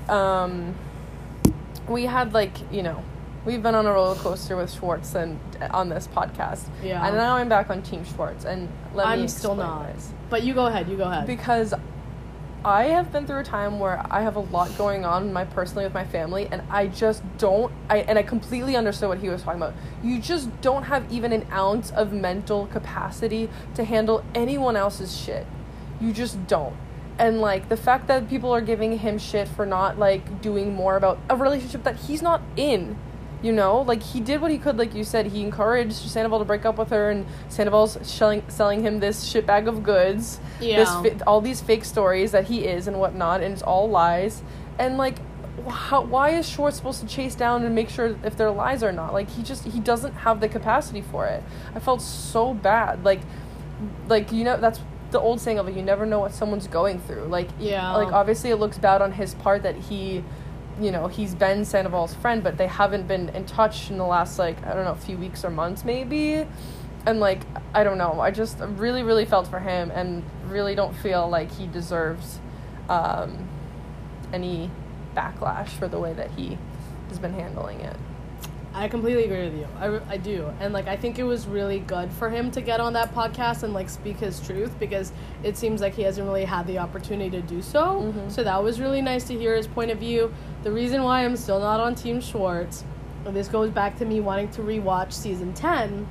We had like, you know, we've been on a roller coaster with Schwartz and on this podcast. Yeah. And now I'm back on Team Schwartz, and I'm still not. This. But you go ahead. Because I have been through a time where I have a lot going on personally with my family, and I just don't, and I completely understood what he was talking about. You just don't have even an ounce of mental capacity to handle anyone else's shit. You just don't. And, like, the fact that people are giving him shit for not, like, doing more about a relationship that he's not in. You know, like, he did what he could, like you said. He encouraged Sandoval to break up with her, and Sandoval's selling him this shitbag of goods. Yeah. All these fake stories that he is and whatnot, and it's all lies. And, like, why is Schwartz supposed to chase down and make sure if they're lies or not? Like, he doesn't have the capacity for it. I felt so bad. Like, you know, that's the old saying of, like, you never know what someone's going through. Like, like, obviously it looks bad on his part that he... You know, he's been Sandoval's friend, but they haven't been in touch in the last, like, I don't know, a few weeks or months, maybe. And, like, I don't know. I just really, really felt for him and really don't feel like he deserves any backlash for the way that he has been handling it. I completely agree with you. I do. And, like, I think it was really good for him to get on that podcast and, like, speak his truth, because it seems like he hasn't really had the opportunity to do so. Mm-hmm. So that was really nice to hear his point of view. The reason why I'm still not on Team Schwartz, and this goes back to me wanting to rewatch season 10,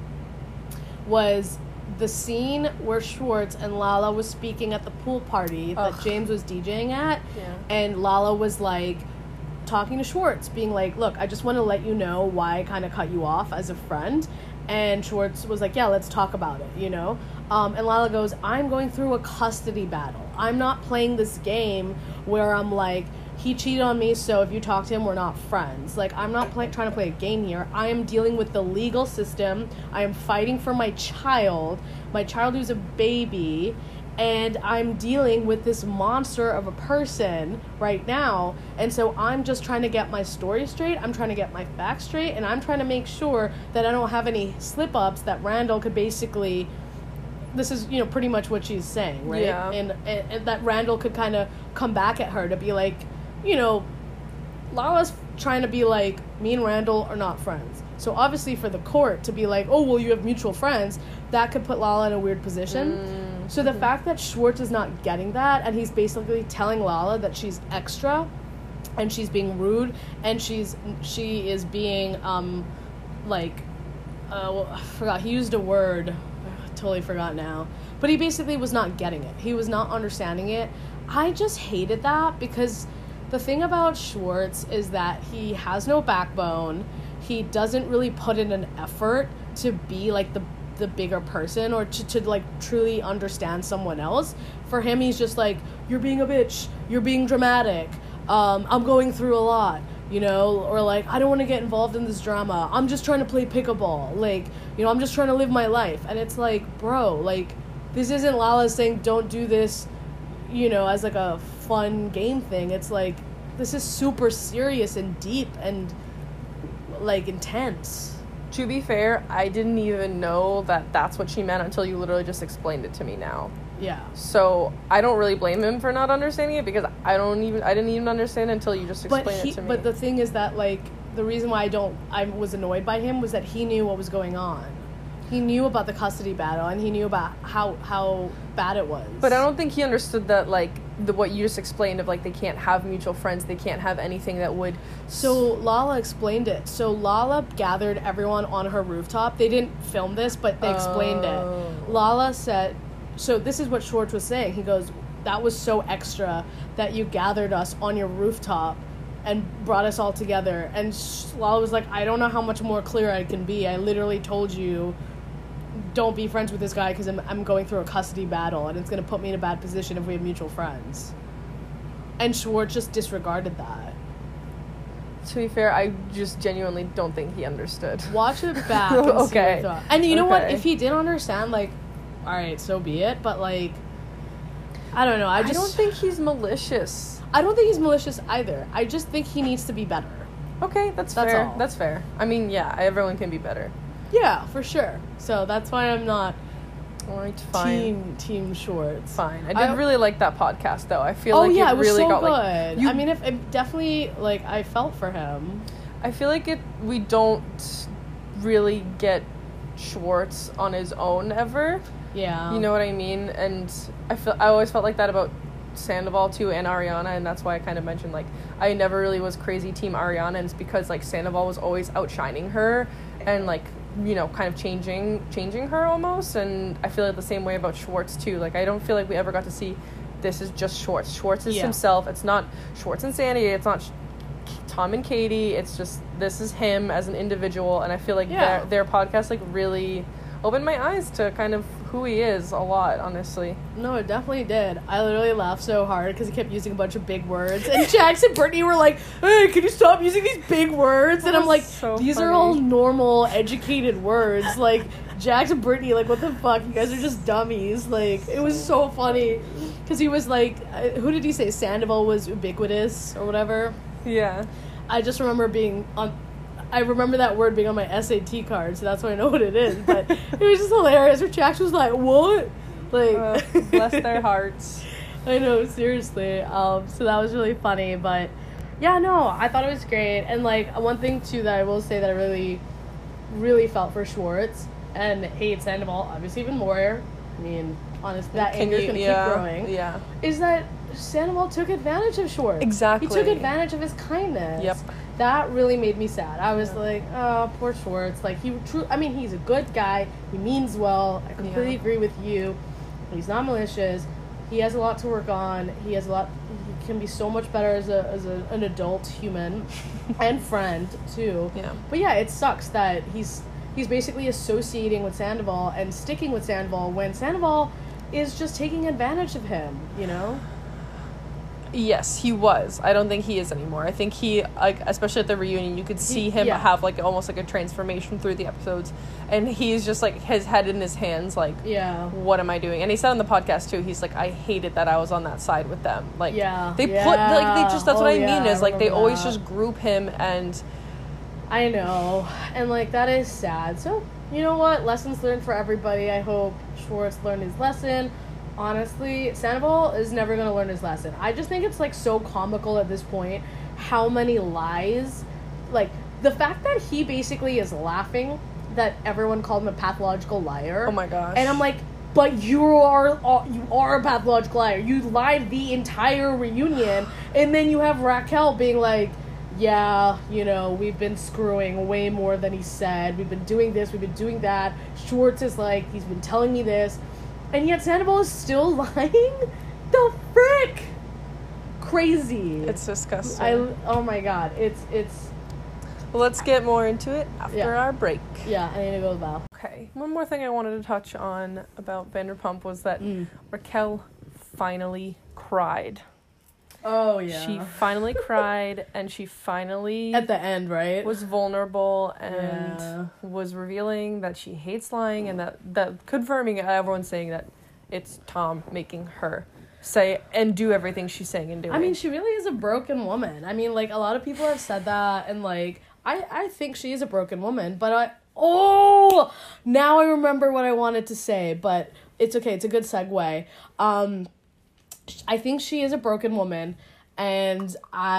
was the scene where Schwartz and Lala was speaking at the pool party that James was DJing at. Yeah. And Lala was, like, talking to Schwartz, being like, look, I just want to let you know why I kind of cut you off as a friend. And Schwartz was like, yeah, let's talk about it, you know? And Lala goes, I'm going through a custody battle. I'm not playing this game where I'm like, he cheated on me, so if you talk to him, we're not friends. Like, I'm not trying to play a game here. I am dealing with the legal system. I am fighting for my child who's a baby, and I'm dealing with this monster of a person right now. And so I'm just trying to get my story straight. I'm trying to get my facts straight. And I'm trying to make sure that I don't have any slip-ups that Randall could basically... This is, you know, pretty much what she's saying, right? Yeah. And that Randall could kind of come back at her to be like, you know, Lala's trying to be like, me and Randall are not friends. So obviously for the court to be like, oh, well, you have mutual friends, that could put Lala in a weird position. Mm-hmm. So the fact that Schwartz is not getting that, and he's basically telling Lala that she's extra, and she's being rude, and she is being, I forgot, he used a word, I totally forgot now, but he basically was not getting it. He was not understanding it. I just hated that, because the thing about Schwartz is that he has no backbone. He doesn't really put in an effort to be like the bigger person, or to like truly understand someone else. For him, he's just like, you're being a bitch, you're being dramatic, I'm going through a lot, you know, or like, I don't want to get involved in this drama, I'm just trying to play pickleball, like, you know, I'm just trying to live my life. And it's like, bro, like, this isn't Lala saying don't do this, you know, as like a fun game thing. It's like, this is super serious and deep and, like, intense. To be fair, I didn't even know that that's what she meant until you literally just explained it to me now. Yeah. So I don't really blame him for not understanding it, because I didn't even understand it until you just explained it to me. But the thing is that, like, the reason why I was annoyed by him was that he knew what was going on. He knew about the custody battle, and he knew about how bad it was. But I don't think he understood that, like, what you just explained of, like, they can't have mutual friends, they can't have anything that would... So Lala explained it. So Lala gathered everyone on her rooftop. They didn't film this, but they explained it. Lala said... So this is what Schwartz was saying. He goes, that was so extra that you gathered us on your rooftop and brought us all together. And Lala was like, I don't know how much more clear I can be. I literally told you, don't be friends with this guy because I'm going through a custody battle and it's going to put me in a bad position if we have mutual friends. And Schwartz just disregarded that. To be fair, I just genuinely don't think he understood. Watch it back and okay. See what and you know what? If he didn't understand, like, all right, so be it. But, like, I don't know. I don't think he's malicious. I don't think he's malicious either. I just think he needs to be better. Okay, that's fair. All. That's fair. I mean, yeah, everyone can be better. Yeah, for sure. So that's why I'm not Team Schwartz. Fine. I did really like that podcast, though. I feel like it really so got good. Like... I mean, if it definitely, like, I felt for him. I feel like we don't really get Schwartz on his own ever. Yeah. You know what I mean? And I always felt like that about Sandoval too, and Ariana, and that's why I kind of mentioned, like, I never really was crazy team Ariana, and it's because, like, Sandoval was always outshining her and, like, you know, kind of changing her almost. And I feel like the same way about Schwartz too. Like, I don't feel like we ever got to see this is just Schwartz. Schwartz is himself. It's not Schwartz and Sandy. It's not Tom and Katie. It's just, this is him as an individual. And I feel like their podcast, like, really opened my eyes to kind of who he is a lot, honestly. No, it definitely did. I literally laughed so hard because he kept using a bunch of big words. And Jax and Brittany were like, hey, can you stop using these big words? And I'm like, so these funny. are all normal, educated words. Like, Jax and Brittany, like, what the fuck? You guys are just dummies. Like, it was so funny. Because he was like, who did he say? Sandoval was ubiquitous or whatever? Yeah. I just remember I remember that word being on my SAT card, so that's why I know what it is. But it was just hilarious. Her Jax was like, what? Like, bless their hearts. I know, seriously. So that was really funny. But, yeah, no, I thought it was great. And, like, one thing, too, that I will say that I really, really felt for Schwartz and hate Sandoval, obviously even more. I mean, honestly, that anger is going to keep growing. Yeah. Is that Sandoval took advantage of Schwartz. Exactly. He took advantage of his kindness. Yep. That really made me sad. I was like, oh, poor Schwartz. Like, I mean, he's a good guy. He means well. I completely agree with you. He's not malicious. He has a lot to work on. He can be so much better as an adult human and friend, too. Yeah. But, yeah, it sucks that he's basically associating with Sandoval and sticking with Sandoval when Sandoval is just taking advantage of him, you know? Yes, he was. I don't think he is anymore. I think he, like, especially at the reunion, you could see him have, like, almost like a transformation through the episodes, and he's just, like, his head in his hands, like, what am I doing? And he said on the podcast too, he's like, I hated that I was on that side with them. Like, they that's what I mean is, like, they always just group him, and I know, and, like, that is sad. So, you know what? Lessons learned for everybody. I hope Schwartz learned his lesson. Honestly, Sandoval is never going to learn his lesson. I just think it's, like, so comical at this point how many lies, like, the fact that he basically is laughing that everyone called him a pathological liar. Oh my gosh. And I'm like, but you are a pathological liar. You lied the entire reunion, and then you have Raquel being like, yeah, you know, we've been screwing way more than he said. We've been doing this, we've been doing that. Schwartz is like, he's been telling me this. And yet Sandoval is still lying? The frick? Crazy. It's disgusting. Oh my god. It's Well, let's get more into it after our break. Yeah, I need to go to the bathroom. Okay. One more thing I wanted to touch on about Vanderpump was that Raquel finally cried. Oh, yeah. She finally cried, and she finally... At the end, right? ...was vulnerable and was revealing that she hates lying, and that confirming everyone saying that it's Tom making her say and do everything she's saying and doing. I mean, she really is a broken woman. I mean, like, a lot of people have said that, and, like, I think she is a broken woman, but now I remember what I wanted to say, but it's okay. It's a good segue. I think she is a broken woman, and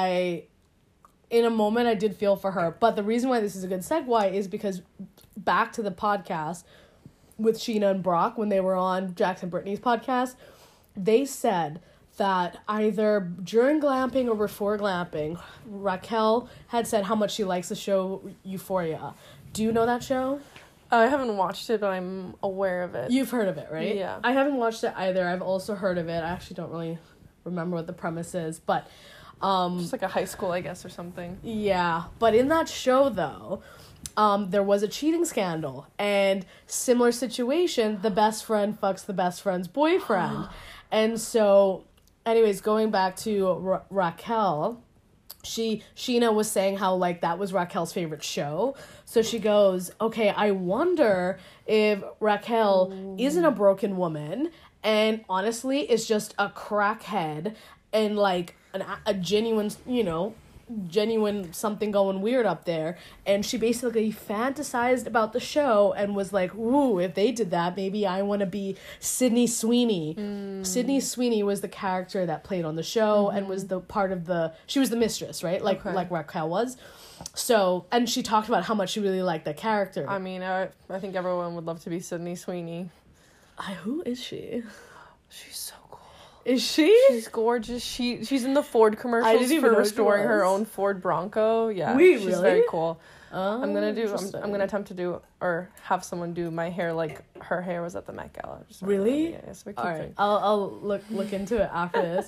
in a moment, I did feel for her. But the reason why this is a good segue is because back to the podcast with Sheena and Brock, when they were on Jackson Brittany's podcast, they said that either during glamping or before glamping, Raquel had said how much she likes the show Euphoria. Do you know that show? I haven't watched it, but I'm aware of it. You've heard of it, right? Yeah. I haven't watched it either. I've also heard of it. I actually don't really remember what the premise is, but just like a high school, I guess, or something. Yeah, but in that show, though, there was a cheating scandal, and similar situation, the best friend fucks the best friend's boyfriend. And so, anyways, going back to Raquel, Sheena was saying how, like, that was Raquel's favorite show. So she goes, okay, I wonder if Raquel isn't a broken woman and honestly is just a crackhead and, like, a genuine, genuine something going weird up there. And she basically fantasized about the show and was like, ooh, if they did that, maybe I want to be Sydney Sweeney. Sydney Sweeney was the character that played on the show and was the part of she was the mistress, right? Like Raquel was. So, and she talked about how much she really liked that character. I mean, I think everyone would love to be Sydney Sweeney. Who is she? She's so cool. Is she? She's gorgeous. She's in the Ford commercials for restoring her own Ford Bronco. Yeah, wait, she's really? very cool. Oh, I'm gonna attempt to do or have someone do my hair like her hair was at the Met Gala. Really? Yeah, so all right, I'll look into it after this.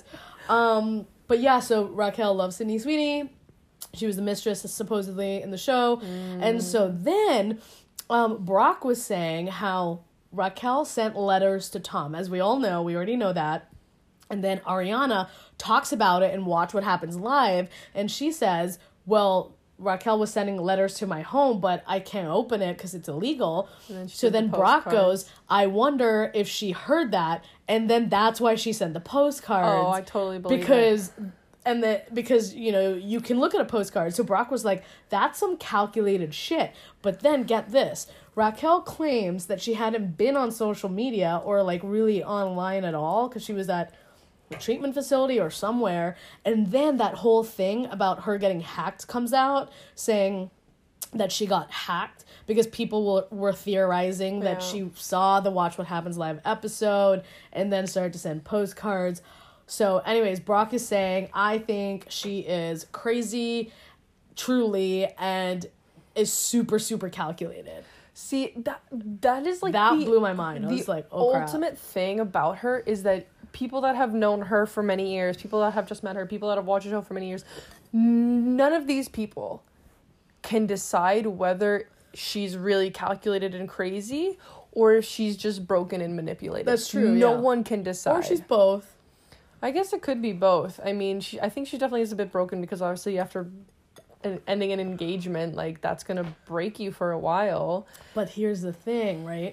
But yeah, so Raquel loves Sydney Sweeney. She was the mistress supposedly in the show, and so then Brock was saying how Raquel sent letters to Tom. As we all know, we already know that. And then Ariana talks about it and Watch What Happens Live, and she says, well, Raquel was sending letters to my home, but I can't open it because it's illegal. So then Brock goes, I wonder if she heard that, and then that's why she sent the postcards. Oh, I totally believe it. Because, you can look at a postcard. So Brock was like, that's some calculated shit. But then, get this. Raquel claims that she hadn't been on social media or, like, really online at all because she was at a treatment facility or somewhere. And then that whole thing about her getting hacked comes out, saying that she got hacked because people were theorizing that she saw the Watch What Happens Live episode and then started to send postcards. So, anyways, Brock is saying, I think she is crazy, truly, and is super, super calculated. See, that is like that blew my mind. I was like, oh crap. The ultimate thing about her is that people that have known her for many years, people that have just met her, people that have watched the show for many years, none of these people can decide whether she's really calculated and crazy or if she's just broken and manipulated. That's true. No one can decide. Or she's both. I guess it could be both. I mean, I think she definitely is a bit broken because obviously after ending an engagement, like, that's going to break you for a while. But here's the thing, right?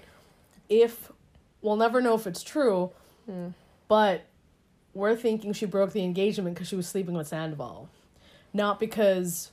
We'll never know if it's true, but we're thinking she broke the engagement because she was sleeping with Sandoval. Not because...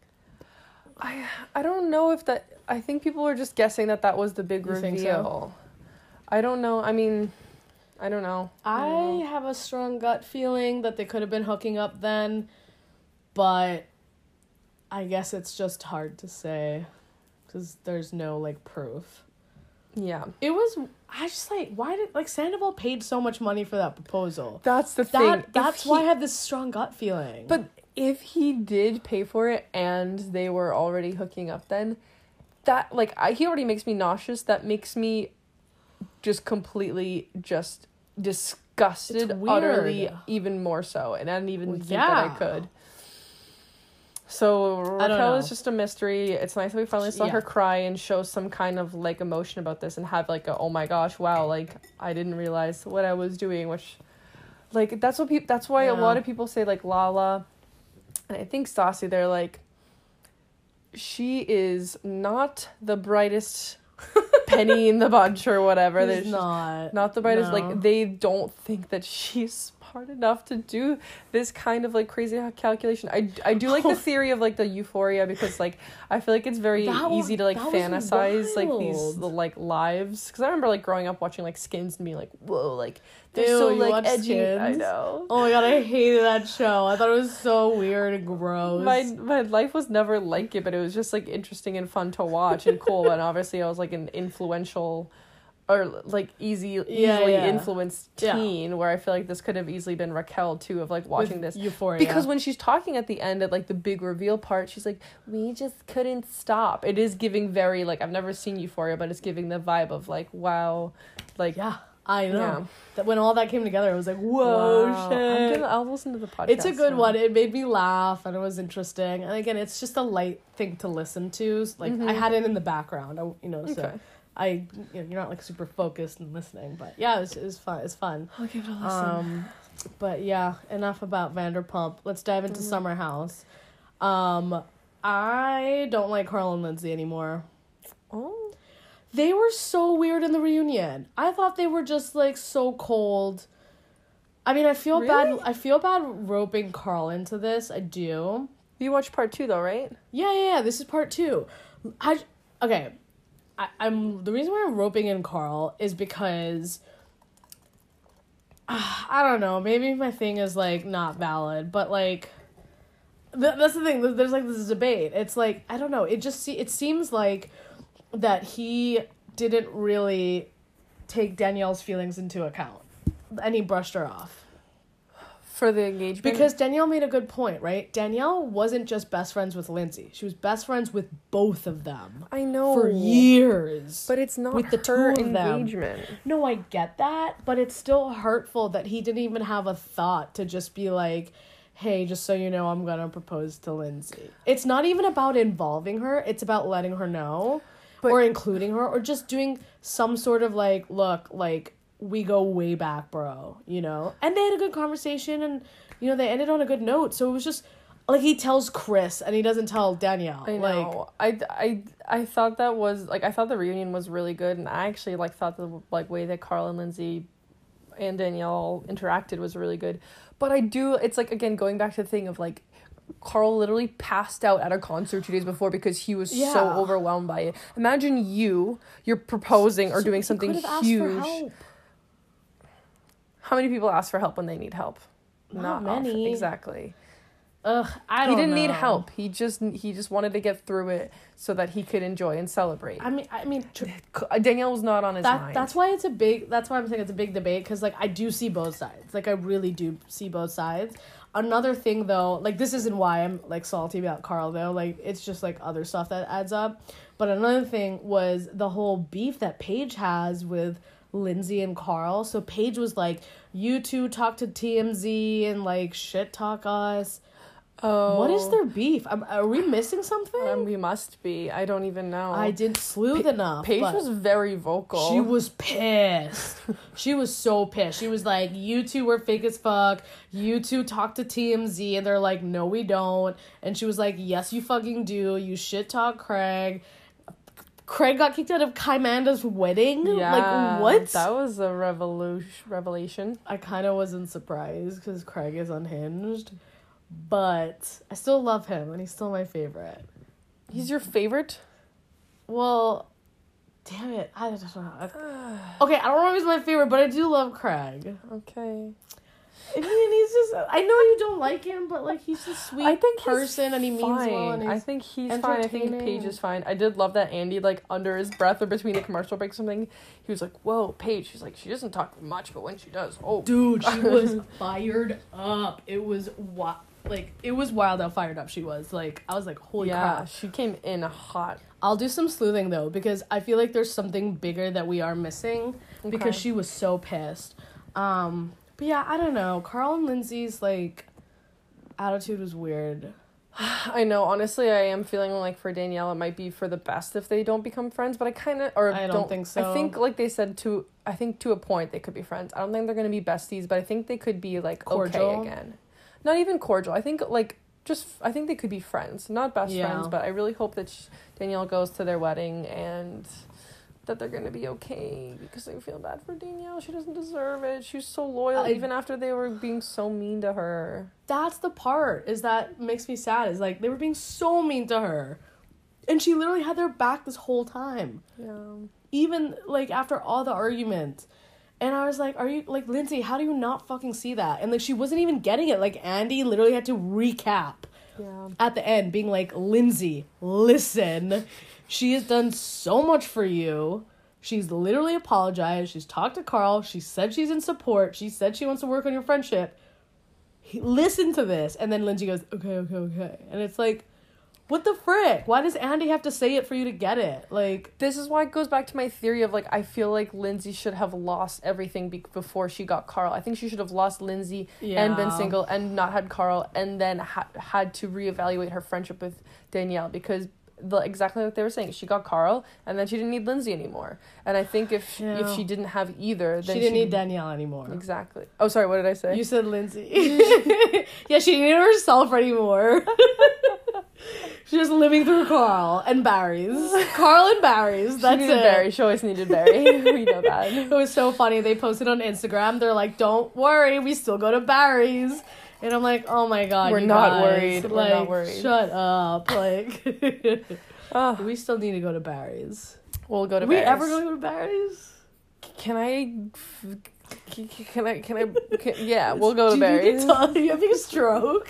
I don't know if that... I think people are just guessing that was the big reveal. Think so? I don't know. I mean... I don't know. I have a strong gut feeling that they could have been hooking up then, but I guess it's just hard to say because there's no, like, proof. Yeah. It was, I just, like, why did, like, Sandoval paid so much money for that proposal? That's the thing. That's why I have this strong gut feeling. But if he did pay for it and they were already hooking up then, that, like, he already makes me nauseous. That makes me just completely just disgusted, utterly, even more so, and I didn't even think that I could. So Raquel is just a mystery. It's nice that we finally saw her cry and show some kind of, like, emotion about this and have, like, oh my gosh, wow, like, I didn't realize what I was doing, which, like, that's why a lot of people say, like, Lala, and I think Stassi, they're like, she is not the brightest penny in the bunch or whatever. She's not the brightest. No. Like, they don't think that she's hard enough to do this kind of like crazy calculation. I do like the theory of like the euphoria because like I feel like it's very easy to like fantasize like these like lives, because I remember like growing up watching like Skins and being like, whoa, like they're so like edgy. Skins? I know. Oh my god, I hated that show. I thought it was so weird and gross. My life was never like it, but it was just like interesting and fun to watch and cool. And obviously I was like an influential or like easily influenced teen, where I feel like this could have easily been Raquel too, of like watching this Euphoria, because when she's talking at the end at like the big reveal part, she's like, we just couldn't stop. It is giving very like, I've never seen Euphoria, but it's giving the vibe of like, wow, like I know that when all that came together, I was like, whoa, shit. I'll listen to the podcast. It's a good one. It made me laugh and it was interesting. And again, it's just a light thing to listen to. Like I had it in the background, so you're not like super focused and listening, but yeah, it was fun. It's fun. I'll give it a listen. But yeah, enough about Vanderpump. Let's dive into Summer House. I don't like Carl and Lindsay anymore. Oh. They were so weird in the reunion. I thought they were just like so cold. I mean, I feel bad. I feel bad roping Carl into this. I do. You watched part 2 though, right? Yeah. This is part 2. I'm the reason why I'm roping in Carl is because I don't know, maybe my thing is like not valid, but like that's the thing. There's like this debate. It's like I don't know. It seems like that he didn't really take Danielle's feelings into account, and he brushed her off. For the engagement? Because Danielle made a good point, right? Danielle wasn't just best friends with Lindsay. She was best friends with both of them. I know. For years. But it's not with the her two of engagement. Them. No, I get that, but it's still hurtful that he didn't even have a thought to just be like, hey, just so you know, I'm going to propose to Lindsay. It's not even about involving her. It's about letting her know or including her or just doing some sort of like, look, like, we go way back, bro, you know? And they had a good conversation and, you know, they ended on a good note. So it was just, like, he tells Chris and he doesn't tell Danielle. I know. Like, I thought that was, like, I thought the reunion was really good. And I actually, like, thought the, like, way that Carl and Lindsay and Danielle interacted was really good. But it's, like, again, going back to the thing of, like, Carl literally passed out at a concert 2 days before because he was so overwhelmed by it. Imagine you're proposing or doing something huge. How many people ask for help when they need help? Not many. Often. Exactly. I don't know. He didn't need help. He just wanted to get through it so that he could enjoy and celebrate. I mean, Danielle was not on his mind. That's why I'm saying it's a big debate, because like I do see both sides. Like I really do see both sides. Another thing though, like this isn't why I'm like salty about Carl though. Like it's just like other stuff that adds up. But another thing was the whole beef that Paige has with Lindsay and Carl. So Paige was like, you two talk to TMZ and like shit talk us. Oh, what is their beef? Are we missing something? We must be. I don't even know. I didn't sleuth enough. Paige was very vocal. She was pissed. She was so pissed. She was like, you two were fake as fuck. You two talk to TMZ. And they're like, no, we don't. And she was like, yes, you fucking do. You shit talk Craig. Craig got kicked out of Kymanda's wedding? Yeah. Like, what? That was a revelation. I kind of wasn't surprised because Craig is unhinged. But I still love him, and he's still my favorite. He's your favorite? Well, damn it. I don't know. Okay, I don't know if he's my favorite, but I do love Craig. Okay. I mean, he's just... I know you don't like him, but, like, he's a sweet person, and he means well, and I think he's fine. I think Paige is fine. I did love that Andy, like, under his breath or between the commercial break or something, he was like, whoa, Paige. She's like, she doesn't talk much, but when she does, oh. Dude, she was fired up. It was it was wild how fired up she was. Like, I was like, holy crap. Yeah, she came in hot. I'll do some sleuthing, though, because I feel like there's something bigger that we are missing because she was so pissed. But yeah, I don't know. Carl and Lindsay's, like, attitude was weird. I know. Honestly, I am feeling like for Danielle, it might be for the best if they don't become friends, but I don't think so. I think, like they said, to a point, they could be friends. I don't think they're going to be besties, but I think they could be, like, cordial. Okay again. Not even cordial. I think, like, I think they could be friends. Not best friends, but I really hope that Danielle goes to their wedding and that they're gonna be okay, because I feel bad for Danielle. She doesn't deserve it. She's so loyal, even after they were being so mean to her. That's the part, is that makes me sad, is like, they were being so mean to her. And she literally had their back this whole time. Yeah. Even, like, after all the arguments. And I was like, are you, like, Lindsay, how do you not fucking see that? And, like, she wasn't even getting it. Like, Andy literally had to recap at the end, being like, Lindsay, listen, she has done so much for you. She's literally apologized. She's talked to Carl. She said she's in support. She said she wants to work on your friendship. Listen to this. And then Lindsay goes, okay. And it's like, what the frick? Why does Andy have to say it for you to get it? Like, this is why it goes back to my theory of, like, I feel like Lindsay should have lost everything before she got Carl. I think she should have lost Lindsay and been single and not had Carl, and then had to reevaluate her friendship with Danielle, because exactly what they were saying. She got Carl, and then she didn't need Lindsay anymore. And I think if she didn't have either, then she didn't need Danielle anymore. Exactly. Oh, sorry, what did I say? You said Lindsay. Yeah, she didn't need herself anymore. She's just living through Carl and Barry's. Carl and Barry's. That's it. Barry. She always needed Barry. We know that. It was so funny. They posted on Instagram. They're like, "Don't worry, we still go to Barry's." And I'm like, "Oh my god, we're not worried. Like, we're not worried. Shut up. Like, we still need to go to Barry's. We'll go to Barry's. We ever go to Barry's? Yeah, we'll go to Barry's. Do you having a stroke?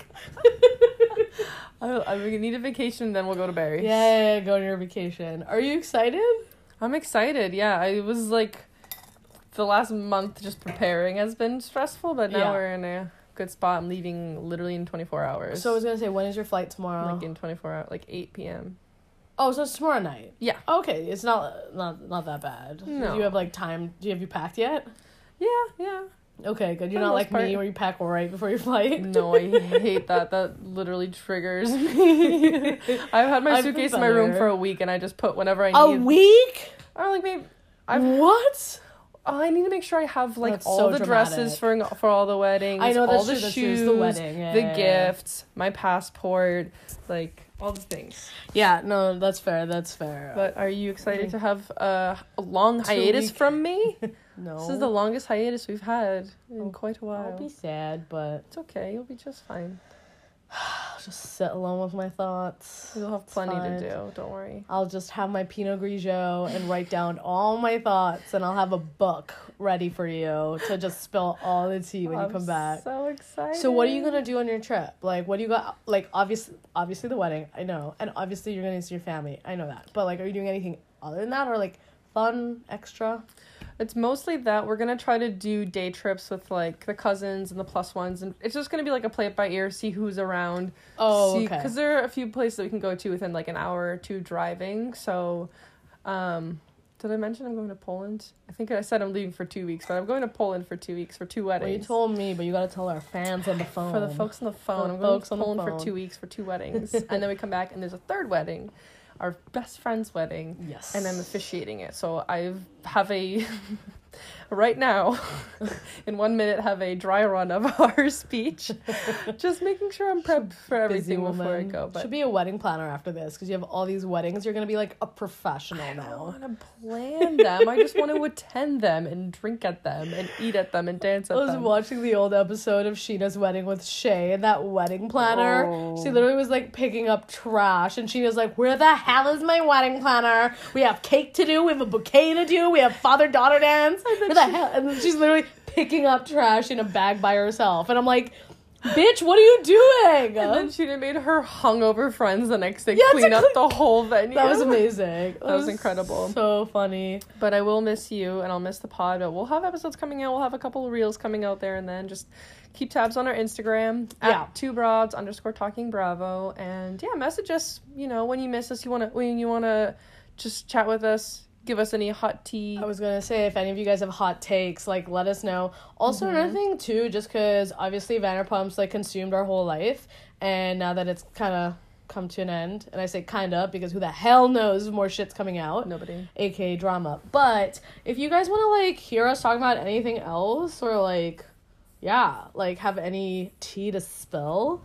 I need a vacation, then we'll go to Barry's. Yeah, go on your vacation. Are you excited? I'm excited, yeah. I was like, the last month just preparing has been stressful, but now we're in a good spot. I'm leaving literally in 24 hours. So I was going to say, when is your flight tomorrow? Like in 24 hours, like 8 p.m. Oh, so it's tomorrow night? Yeah. Okay, it's not that bad. No. Do you have, like, time? Have you packed yet? Yeah. Okay, good. You're not like me where you pack right before your flight. No, I hate that. That literally triggers me. I've had my suitcase in my room for a week, and I just put whenever I need. A week? Or like maybe. What? I need to make sure I have like all the dresses for all the weddings. I know, all the shoes, the wedding, the gifts, my passport, like all the things. Yeah, no, that's fair. But are you excited to have a long hiatus from me? No. This is the longest hiatus we've had in quite a while. I'll be sad, but it's okay. You'll be just fine. I'll just sit alone with my thoughts. You'll have plenty to do. Don't worry. I'll just have my Pinot Grigio and write down all my thoughts, and I'll have a book ready for you to just spill all the tea when you come back. So excited. So what are you gonna do on your trip? Like, what do you got? Like, obviously the wedding, I know, and obviously you're gonna see your family, I know that. But like, are you doing anything other than that, or like fun extra? It's mostly that. We're going to try to do day trips with, like, the cousins and the plus ones. And it's just going to be, like, a play it by ear, see who's around. Oh, okay. Because there are a few places that we can go to within, like, an hour or two driving. So, did I mention I'm going to Poland? I think I said I'm leaving for 2 weeks, but I'm going to Poland for 2 weeks for 2 weddings. Well, you told me, but you got to tell our fans on the phone. For the folks on the phone. I'm going to Poland for 2 weeks for 2 weddings. And then we come back and there's a third wedding. Our best friend's wedding. Yes. And I'm officiating it. So I have right now, in 1 minute, have a dry run of our speech. Just making sure I'm prepped for everything before I go. But should be a wedding planner after this, because you have all these weddings. You're going to be like a professional now. I don't want to plan them. I just want to attend them and drink at them and eat at them and dance at them. I was watching the old episode of Sheena's wedding with Shay, and that wedding planner. Oh. She literally was like picking up trash, and Sheena's like, where the hell is my wedding planner? We have cake to do, we have a bouquet to do, we have father-daughter dance. Where the hell? And then she's literally picking up trash in a bag by herself. And I'm like, bitch, what are you doing? And then she made her hungover friends the next day clean up the whole venue. That was amazing. That was incredible. So funny. But I will miss you, and I'll miss the pod. But we'll have episodes coming out. We'll have a couple of reels coming out there, and then just keep tabs on our Instagram at 2broads_talking_bravo. And yeah, message us, when you miss us, when you wanna just chat with us. Give us any hot tea. I was gonna say, if any of you guys have hot takes, like, let us know. Also, another thing too, just because obviously Vanderpump's like consumed our whole life, and now that it's kind of come to an end, and I say kind of because who the hell knows if more shit's coming out? Nobody. AKA drama. But if you guys want to like hear us talk about anything else, or like, have any tea to spill,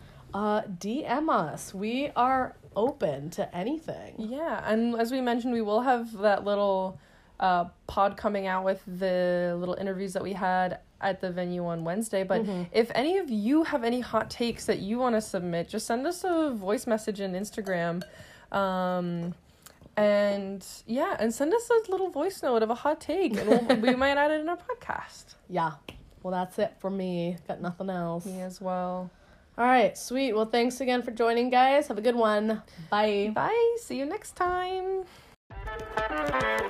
DM us. We are open to anything. Yeah, and as we mentioned, we will have that little pod coming out with the little interviews that we had at the venue on Wednesday. But if any of you have any hot takes that you want to submit, just send us a voice message on Instagram. And send us a little voice note of a hot take, and we might add it in our podcast. Yeah. Well, that's it for me. Got nothing else. Me as well. All right, sweet. Well, thanks again for joining, guys. Have a good one. Bye. Bye. See you next time.